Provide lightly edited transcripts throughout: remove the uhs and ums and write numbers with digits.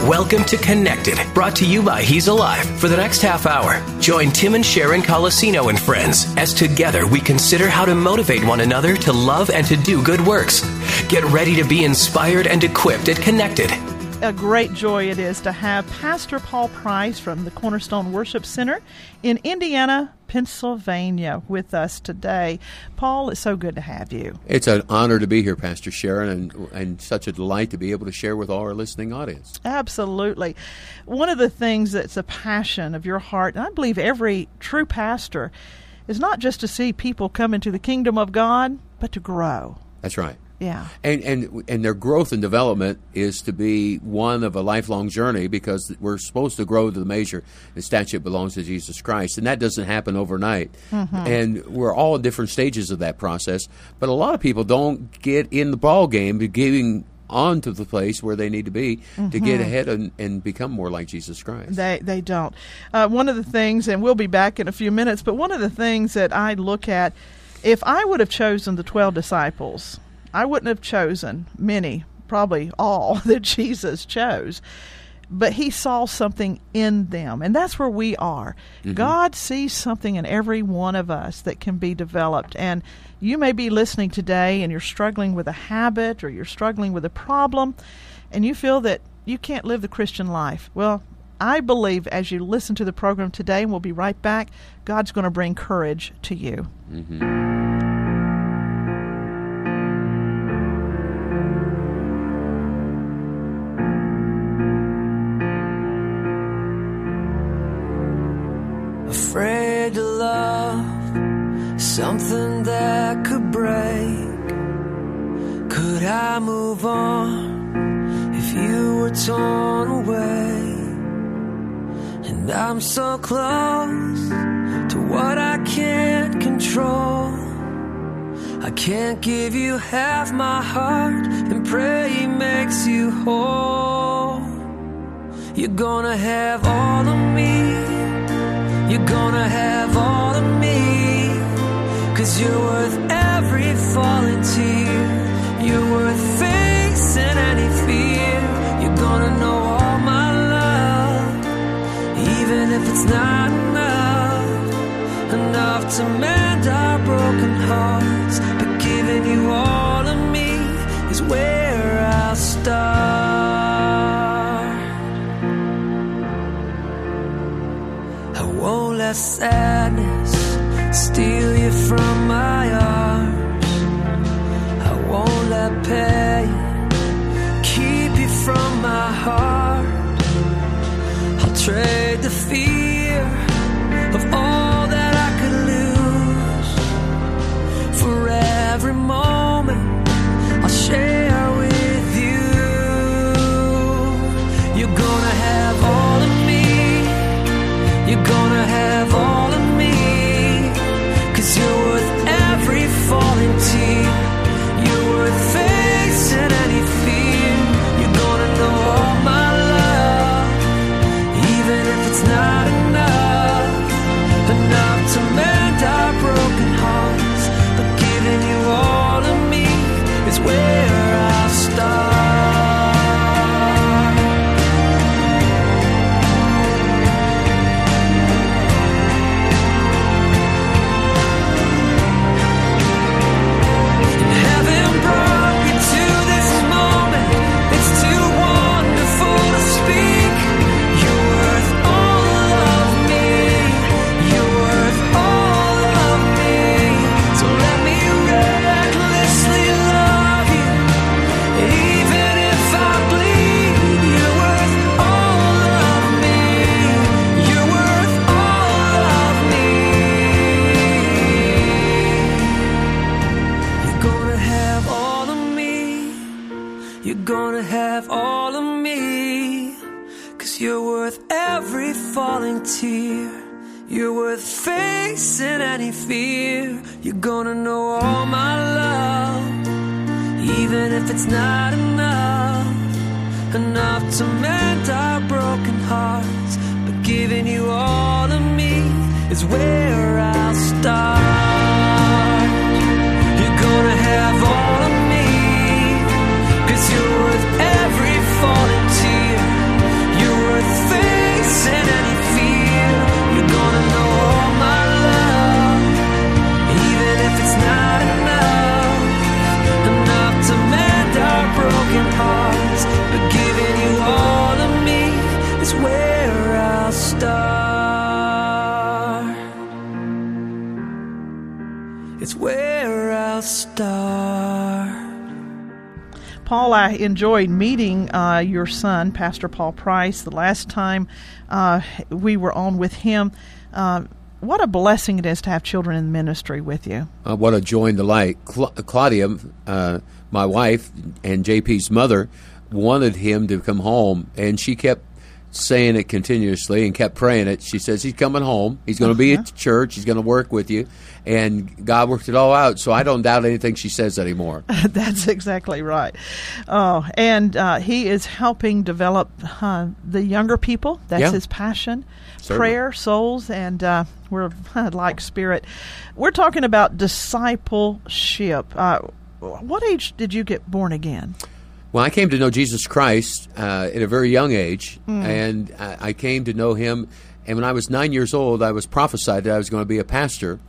Welcome to Connected, brought to you by He's Alive. For the next half hour, join Tim and Sharon Colosino and friends as together we consider how to motivate one another to love and to do good works. Get ready to be inspired and equipped at Connected. A great joy it is to have Pastor Paul Price from the Cornerstone Worship Center in Indiana, Pennsylvania with us today. Paul, it's so good to have you. It's an honor to be here, Pastor Sharon, and such a delight to be able to share with all our listening audience. Absolutely. One of the things that's a passion of your heart, and I believe every true pastor, is not just to see people come into the kingdom of God, but to grow. That's right. Yeah. And their growth and development is to be one of a lifelong journey, because we're supposed to grow to the measure and stature belongs to Jesus Christ. And that doesn't happen overnight. Mm-hmm. And we're all in different stages of that process. But a lot of people don't get in the ball game to getting on to the place where they need to be to get ahead and become more like Jesus Christ. They don't. One of the things, and we'll be back in a few minutes, but one of the things that I look at, if I would have chosen the 12 disciples, I wouldn't have chosen many, probably all, that Jesus chose. But he saw something in them, and that's where we are. Mm-hmm. God sees something in every one of us that can be developed. And you may be listening today and you're struggling with a habit or you're struggling with a problem, and you feel that you can't live the Christian life. Well, I believe as you listen to the program today, and we'll be right back, God's going to bring courage to you. Mm-hmm. Afraid to love something that could break. Could I move on if you were torn away? And I'm so close to what I can't control. I can't give you half my heart and pray he makes you whole. You're gonna have all of me. You're gonna have all of me, 'cause you're worth every falling tear. You're worth facing any fear. You're gonna know all my love, even if it's not enough to mend our broken hearts. But giving you all of me is where I'll start. Won't let sadness steal you from my arms. I won't let pain keep you from my heart. I'll trade the fear of all that I could lose for every moment I'll share with you. You're gonna have all of me. You're gonna have all of me, 'cause you're worth every falling tear. You're worth facing any fear. You're gonna know all my love, even if it's not enough to mend our broken hearts. But giving you all of me is where I'll start. You're worth facing any fear. You're gonna know all my love, even if it's not enough to mend our broken hearts. But giving you all of me is where I'll start. You're gonna have all of me, 'cause you're worth every falling tear. start. Paul, I enjoyed meeting your son, Pastor Paul Price, the last time we were on with him. What a blessing it is to have children in ministry with you. What a joy and delight. Claudia, my wife, and JP's mother wanted him to come home, and she kept saying it continuously and kept praying it. She says, he's coming home. He's going to be at church. He's going to work with you. And God worked it all out, so I don't doubt anything she says anymore. That's exactly right. Oh, and he is helping develop the younger people. That's his passion. Certainly. Prayer, souls, and we're like spirit. We're talking about discipleship. What age did you get born again? Well, I came to know Jesus Christ at a very young age, and I came to know him. And when I was 9 years old, I was prophesied that I was going to be a pastor,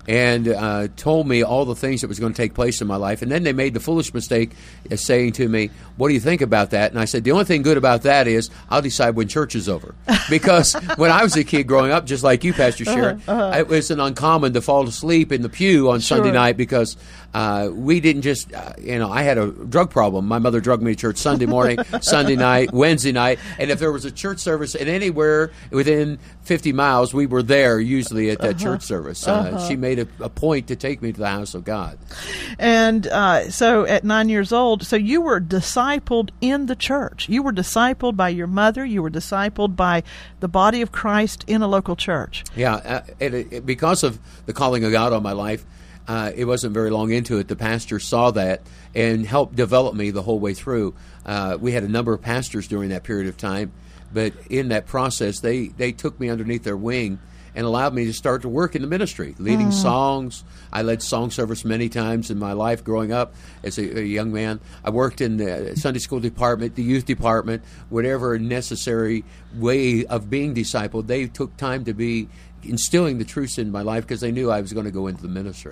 and told me all the things that was going to take place in my life. And then they made the foolish mistake of saying to me, what do you think about that? And I said, the only thing good about that is I'll decide when church is over. Because when I was a kid growing up, just like you, Pastor Sharon, it wasn't uncommon to fall asleep in the pew on Sunday night because we didn't just, I had a drug problem. My mother drugged me to church Sunday morning, Sunday night, Wednesday night. And if there was a church service and anywhere within 50 miles, we were there usually at that church service. She made a point to take me to the house of God. And so at 9 years old, so you were discipled in the church. You were discipled by your mother. You were discipled by the body of Christ in a local church. Yeah, because of the calling of God on my life, it wasn't very long into it. The pastor saw that and helped develop me the whole way through. We had a number of pastors during that period of time, but in that process, they took me underneath their wing and allowed me to start to work in the ministry, leading songs. I led song service many times in my life growing up as a young man. I worked in the Sunday school department, the youth department, whatever necessary way of being discipled. They took time to be instilling the truths in my life because they knew I was going to go into the ministry.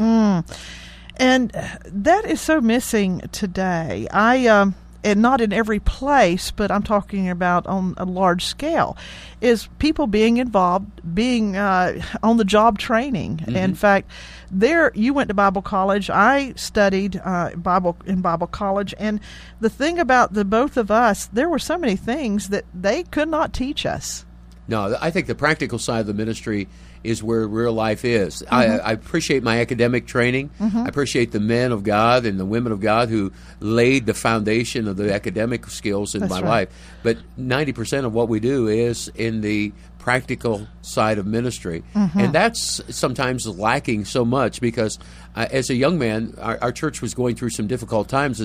And that is so missing today. And not in every place, but I'm talking about on a large scale, is people being involved, being on the job training. In fact, you went to Bible college. I studied Bible college, and the thing about the both of us, there were so many things that they could not teach us. No, I think the practical side of the ministry is where real life is. I appreciate my academic training. I appreciate the men of God and the women of God who laid the foundation of the academic skills in my life. But 90% of what we do is in the practical side of ministry. And that's sometimes lacking so much because as a young man, our church was going through some difficult times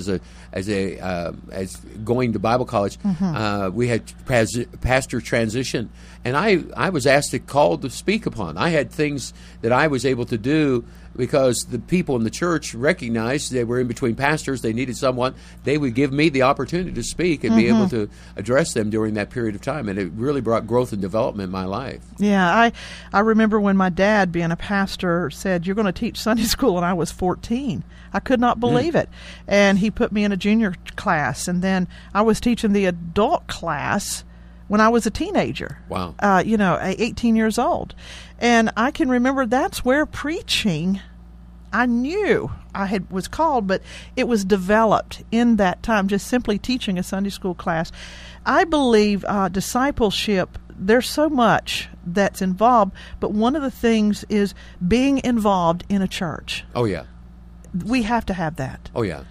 as going to Bible college. We had pastor transition, and I was asked to speak upon. I had things that I was able to do because the people in the church recognized they were in between pastors. They needed someone. They would give me the opportunity to speak and be able to address them during that period of time. And it really brought growth and development in my life. Yeah, I remember when my dad, being a pastor, said, you're going to teach Sunday school, and I was 14. I could not believe it. And he put me in a junior class, and then I was teaching the adult class when I was a teenager. Wow. 18 years old. And I can remember that's where preaching, I knew I was called, but it was developed in that time, just simply teaching a Sunday school class. I believe discipleship, there's so much that's involved, but one of the things is being involved in a church. Oh, yeah. We have to have that. Oh, yeah.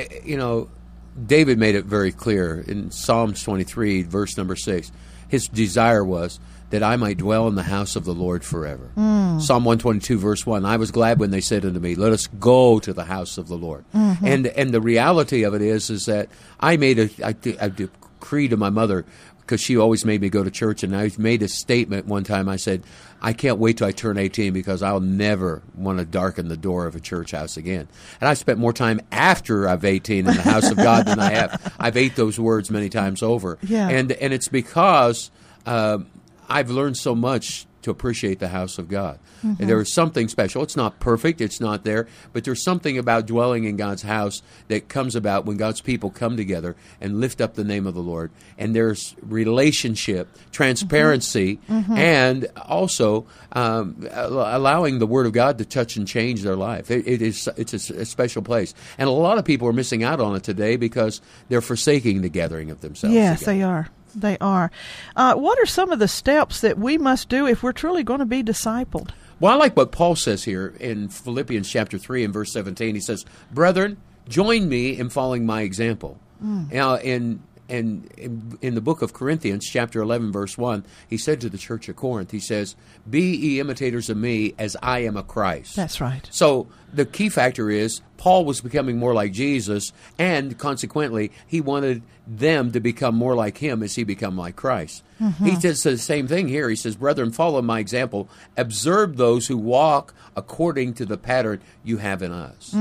David made it very clear in Psalms 23, verse number 6. His desire was that I might dwell in the house of the Lord forever. Psalm 122, verse 1, I was glad when they said unto me, let us go to the house of the Lord. And the reality of it is that I made a decree to my mother, because she always made me go to church, and I made a statement one time. I said, I can't wait till I turn 18 because I'll never want to darken the door of a church house again. And I spent more time after I've 18 in the house of God than I have. I've ate those words many times over. Yeah. And it's because I've learned so much to appreciate the house of God. And there is something special. It's not perfect. It's not there. But there's something about dwelling in God's house that comes about when God's people come together and lift up the name of the Lord. And there's relationship, transparency, and also allowing the Word of God to touch and change their life. It's a special place. And a lot of people are missing out on it today because they're forsaking the gathering of themselves. Yes, together. they are. They are. What are some of the steps that we must do if we're truly going to be discipled? Well, I like what Paul says here in Philippians chapter 3 and verse 17. He says, "Brethren, join me in following my example." Now, in the book of Corinthians, chapter 11, verse 1, he said to the church of Corinth, he says, "Be ye imitators of me as I am of Christ." That's right. So the key factor is Paul was becoming more like Jesus, and consequently, he wanted them to become more like him as he become like Christ. He says the same thing here. He says, "Brethren, follow my example. Observe those who walk according to the pattern you have in us."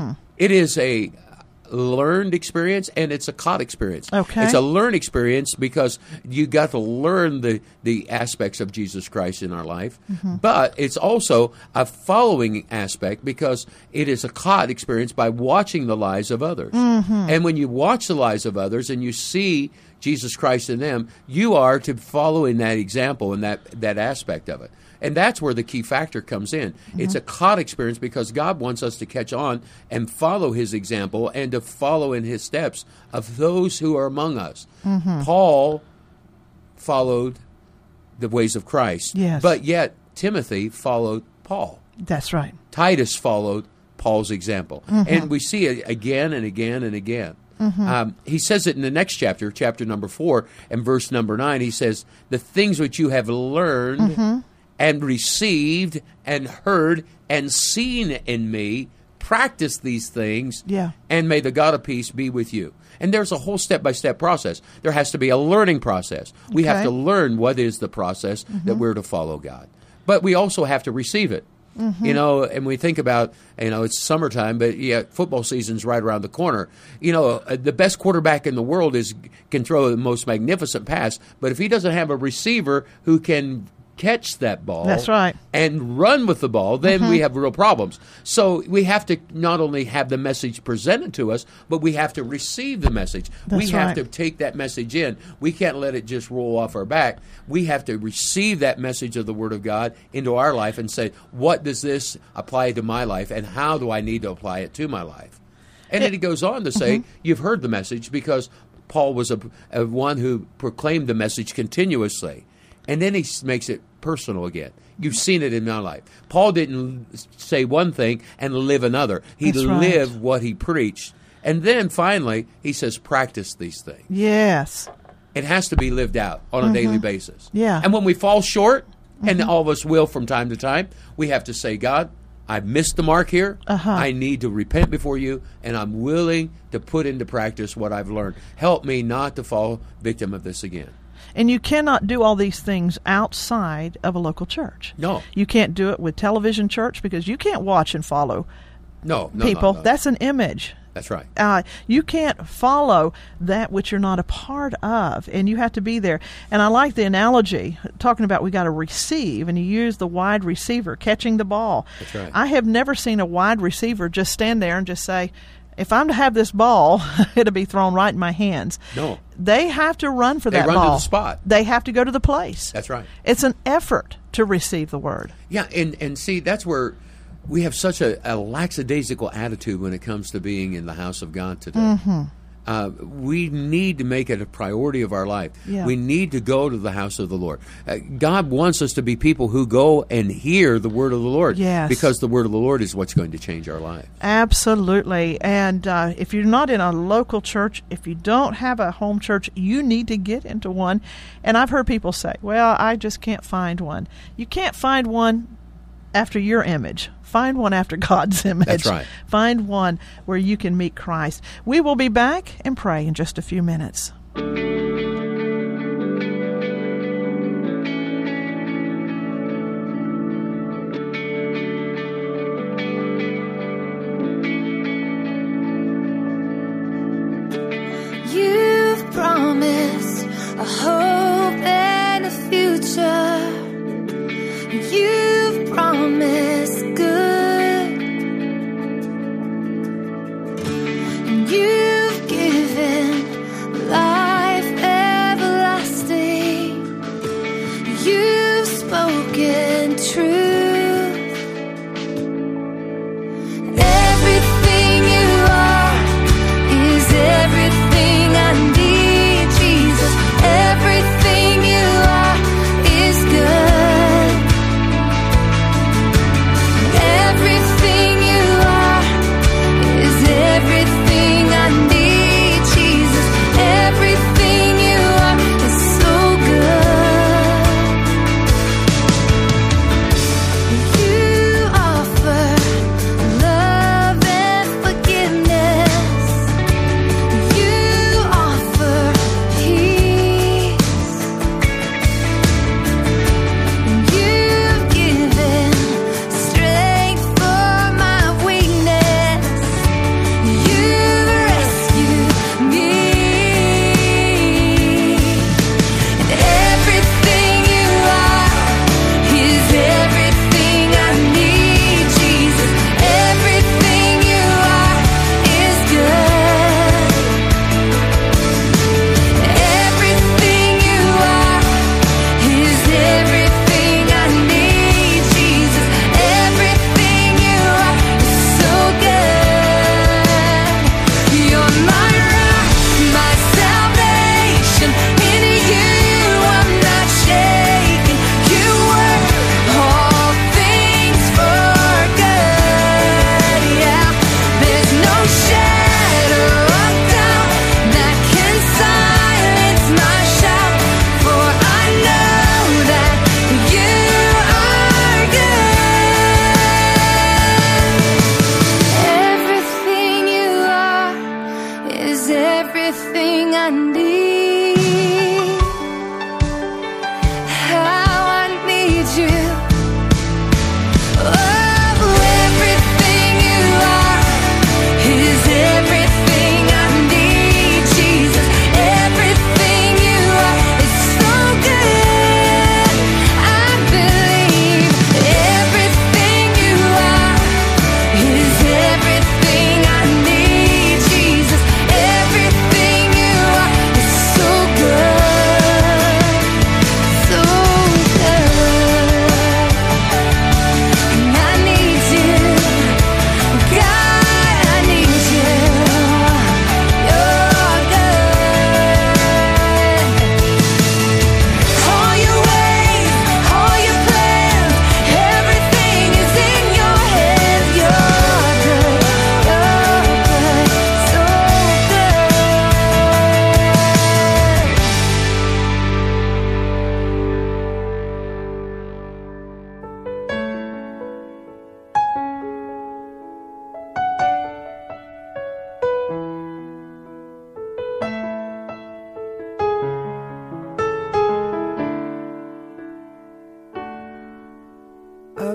It is a learned experience, and it's a caught experience. Okay. It's a learned experience because you got to learn the aspects of Jesus Christ in our life, but it's also a following aspect because it is a caught experience by watching the lives of others. And when you watch the lives of others and you see Jesus Christ in them, you are to follow in that example and that aspect of it. And that's where the key factor comes in. It's a caught experience because God wants us to catch on and follow his example and to follow in his steps of those who are among us. Paul followed the ways of Christ, yes, but yet Timothy followed Paul. That's right. Titus followed Paul's example. And we see it again and again and again. He says it in the next chapter, chapter number 4, and verse number 9. He says, "The things which you have learned and received and heard and seen in me, practice these things, and may the God of peace be with you." And there's a whole step-by-step process. There has to be a learning process. We have to learn what is the process that we're to follow God. But we also have to receive it. You know, and we think about, it's summertime, but football season's right around the corner. The best quarterback in the world can throw the most magnificent pass, but if he doesn't have a receiver who can catch that ball, that's right, and run with the ball, then we have real problems. So we have to not only have the message presented to us, but we have to receive the message. That's we have right. to take that message in. We can't let it just roll off our back. We have to receive that message of the Word of God into our life and say, what does this apply to my life, and how do I need to apply it to my life? And then he goes on to say, you've heard the message, because Paul was a one who proclaimed the message continuously. And then he makes it personal again. You've seen it in my life. Paul didn't say one thing and live another. He lived what he preached. And then finally, he says, practice these things. Yes. It has to be lived out on a daily basis. Yeah. And when we fall short, and all of us will from time to time, we have to say, God, I've missed the mark here. I need to repent before you, and I'm willing to put into practice what I've learned. Help me not to fall victim of this again. And you cannot do all these things outside of a local church. No. You can't do it with television church because you can't watch and follow people. No. That's an image. That's right. You can't follow that which you're not a part of, and you have to be there. And I like the analogy, talking about we got to receive, and you use the wide receiver, catching the ball. That's right. I have never seen a wide receiver just stand there and just say, if I'm to have this ball, it'll be thrown right in my hands. No. They have to run for that ball. They run to the spot. They have to go to the place. That's right. It's an effort to receive the word. Yeah, and see, that's where we have such a lackadaisical attitude when it comes to being in the house of God today. We need to make it a priority of our life. Yeah. We need to go to the house of the Lord. God wants us to be people who go and hear the word of the Lord. Yes. Because the word of the Lord is what's going to change our life. Absolutely. And if you're not in a local church, if you don't have a home church, you need to get into one. And I've heard people say, well, I just can't find one. You can't find one after your image. Find one after God's image. That's right. Find one where you can meet Christ. We will be back and pray in just a few minutes. You've promised a hope and a future.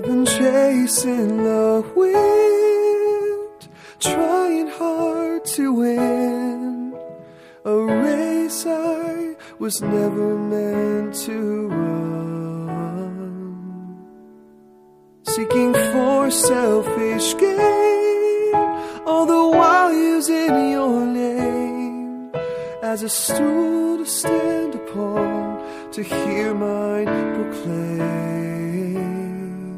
been chasing the wind, trying hard to win a race I was never meant to run. Seeking for selfish gain, all the while using your name as a stool to stand upon, to hear mine proclaim.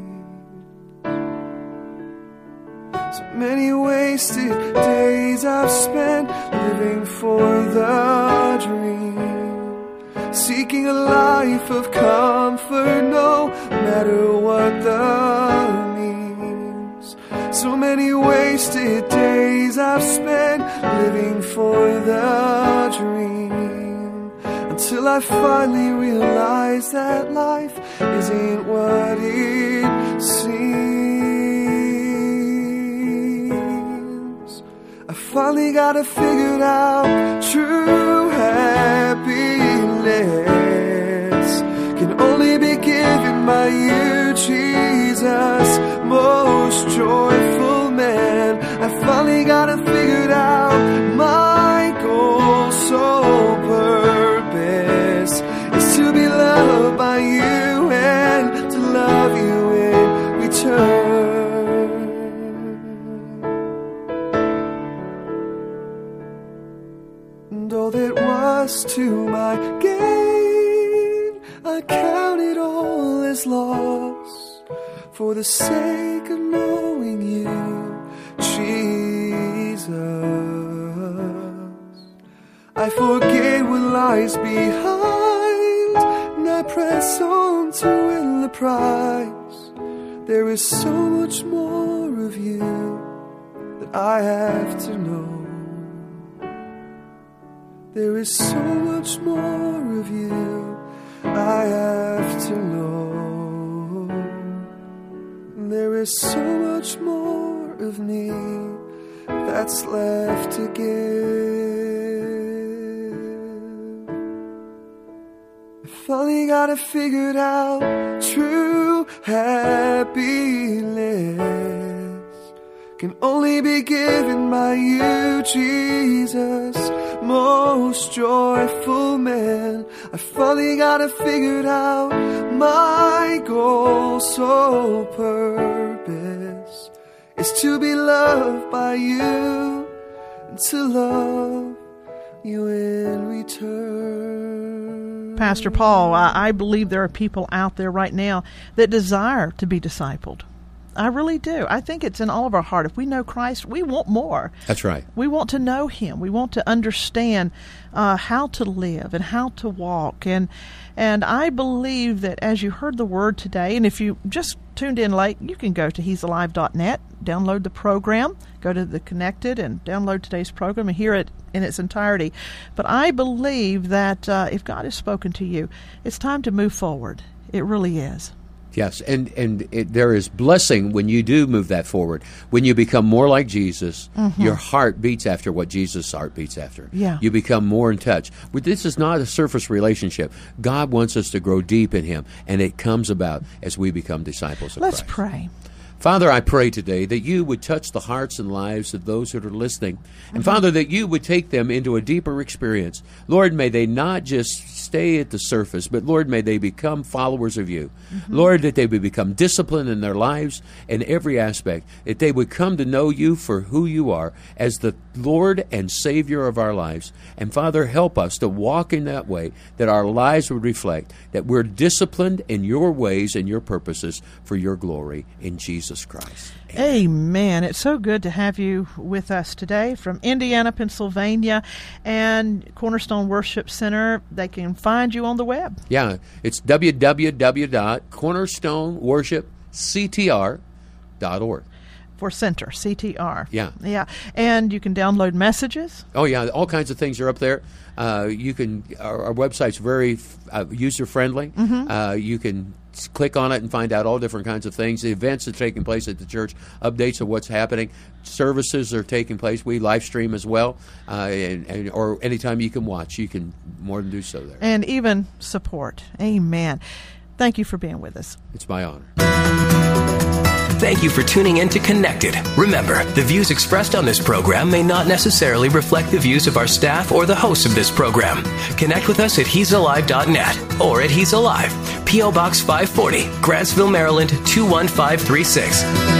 So many wasted days I've spent living for the dream, seeking a life of comfort no matter what the means. So many wasted days I've spent living for the dream, until I finally realized that life isn't what it seems. I finally got it figured out. True happiness can only be given by you, Jesus, most joyful man. I finally got it figured out. My goal, sole purpose, is to be loved by you and to love you in return. And all that was to my gain, I count it all as loss, for the sake of knowing you, Jesus. I forget what lies behind, and I press on to win the prize. There is so much more of you that I have to know. There is so much more of you I have to know. There is so much more of me that's left to give. I finally got it figured out. True happiness can only be given by you, Jesus, most joyful man. I finally got it figured out. My goal, sole purpose, is to be loved by you and to love you in return. Pastor Paul, I believe there are people out there right now that desire to be discipled. I really do. I think it's in all of our heart. If we know Christ, we want more. That's right. We want to know Him. We want to understand how to live and how to walk. And I believe that as you heard the word today, and if you just tuned in late, you can go to he'salive.net, download the program, go to the Connected and download today's program and hear it in its entirety. But I believe that if God has spoken to you, it's time to move forward. It really is. Yes, and there is blessing when you do move that forward. When you become more like Jesus, your heart beats after what Jesus' heart beats after. Yeah. You become more in touch. But this is not a surface relationship. God wants us to grow deep in Him, and it comes about as we become disciples of Let's Christ. pray. Father, I pray today that you would touch the hearts and lives of those that are listening. And Father, that you would take them into a deeper experience. Lord, may they not just stay at the surface, but Lord, may they become followers of you. Lord, that they would become disciplined in their lives in every aspect, that they would come to know you for who you are as the Lord and Savior of our lives. And Father, help us to walk in that way, that our lives would reflect that we're disciplined in your ways and your purposes for your glory in Jesus Christ. Amen. It's so good to have you with us today from Indiana, Pennsylvania, and Cornerstone Worship Center. They can find you on the web. Yeah, it's www.cornerstoneworshipctr.org. For Center, CTR. Yeah. Yeah. And you can download messages. Oh, yeah, all kinds of things are up there. You can. Our website's very user-friendly. You can click on it and find out all different kinds of things. The events that are taking place at the church, updates of what's happening. Services are taking place. We live stream as well. Or anytime you can watch, you can more than do so there. And even support. Amen. Thank you for being with us. It's my honor. Thank you for tuning in to Connected. Remember, the views expressed on this program may not necessarily reflect the views of our staff or the hosts of this program. Connect with us at he'salive.net or at He's Alive, P.O. Box 540, Grantsville, Maryland 21536.